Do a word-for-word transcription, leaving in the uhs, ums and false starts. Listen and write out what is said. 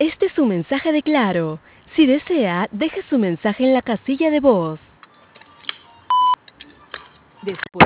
Este es un mensaje de Claro. Si desea, deje su mensaje en la casilla de voz. Después